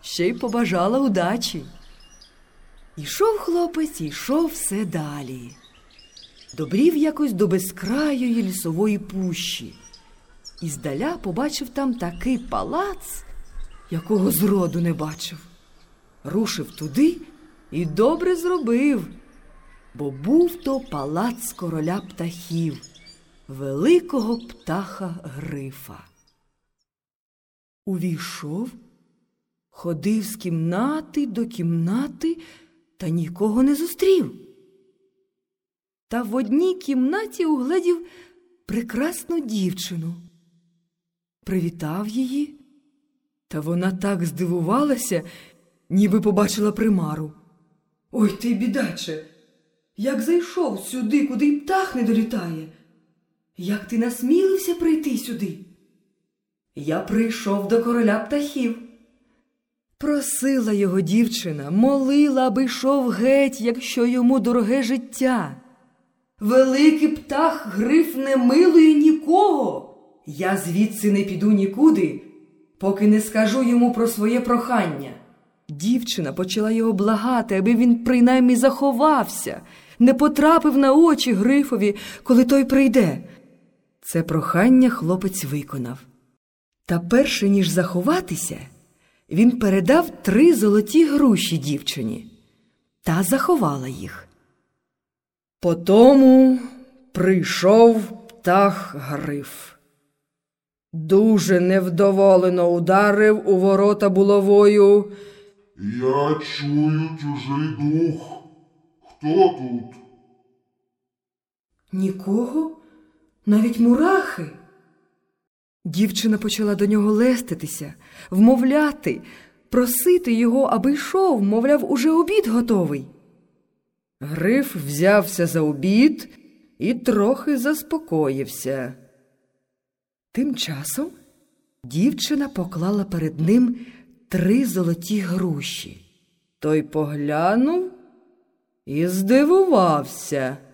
ще й побажала удачі. Ішов хлопець, ішов все далі. Добрів якось до безкрайої лісової пущі. І здаля побачив там такий палац, якого зроду не бачив. Рушив туди і добре зробив, бо був то палац короля птахів, великого птаха Грифа. Увійшов, ходив з кімнати до кімнати та нікого не зустрів. Та в одній кімнаті угледів прекрасну дівчину. Привітав її, та вона так здивувалася, ніби побачила примару. «Ой ти, бідаче, як зайшов сюди, куди й птах не долітає? Як ти насмілився прийти сюди?» «Я прийшов до короля птахів». Просила його дівчина, молила, аби йшов геть, якщо йому дороге життя. «Великий птах Гриф не милує нікого. Я звідси не піду нікуди, поки не скажу йому про своє прохання». Дівчина почала його благати, аби він принаймні заховався, не потрапив на очі Грифові, коли той прийде. Це прохання хлопець виконав. Та перше, ніж заховатися, він передав 3 золоті груші дівчині. Та заховала їх. Потому прийшов птах Гриф. Дуже невдоволено ударив у ворота булавою. «Я чую чужий дух. Хто тут?» Нікого, навіть мурахи. Дівчина почала до нього леститися, вмовляти, просити його, аби йшов, мовляв, уже обід готовий. Гриф взявся за обід і трохи заспокоївся. Тим часом дівчина поклала перед ним 3 золоті груші. Той поглянув і здивувався.